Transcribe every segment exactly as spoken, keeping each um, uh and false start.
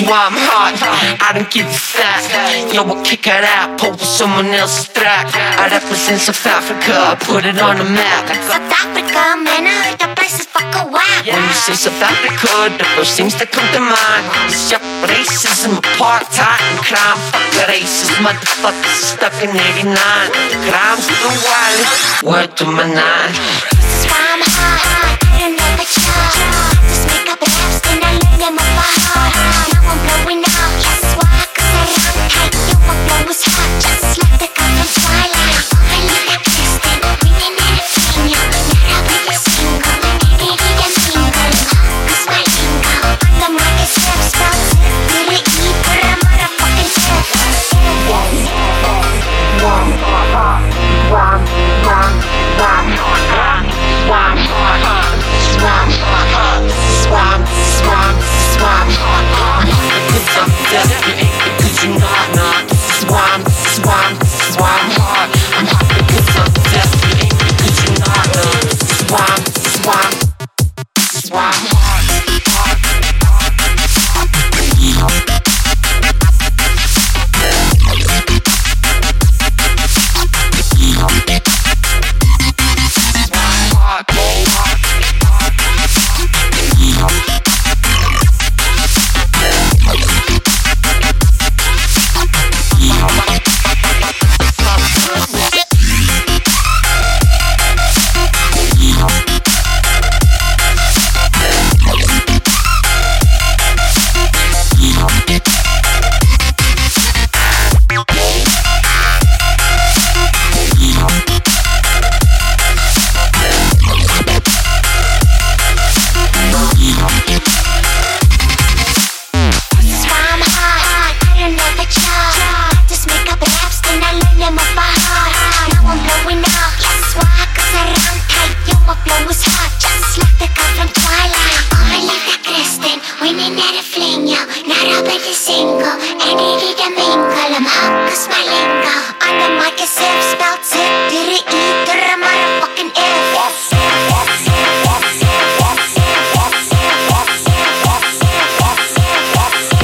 why I'm hot. I don't give a fuck. Yo, I'll kick it out, pull someone else's track. I represent South Africa, I put it on the map. South Africa, man, I heard the place is fucking whack. When you say South Africa, the first things that come to mind is your racism, apartheid, and crime. Fuck the racist motherfuckers stuck in eighty-nine. Crime's the wild, word to my nine. This is why I'm hot, I don't know the job. Just make up raps, then I learn them apart. Now I'm blowing out, yes, why? Cause I run tight, yo, my flow is hot. Just like the guy from Twilight. I look like Kristen, winning at a finger. Not a big single, ain't it a single. Cause my lingo, on the mic is rap spells. Did it eat for a motherfucking surf. Swamp, swamp, swamp. Cause I'm desperate, because you know I'm not. Swamp, swamp, swamp. I'm hot because I'm desperate, because you know I'm not. Swamp, swamp, swamp.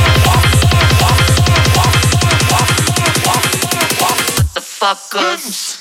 Fuckers.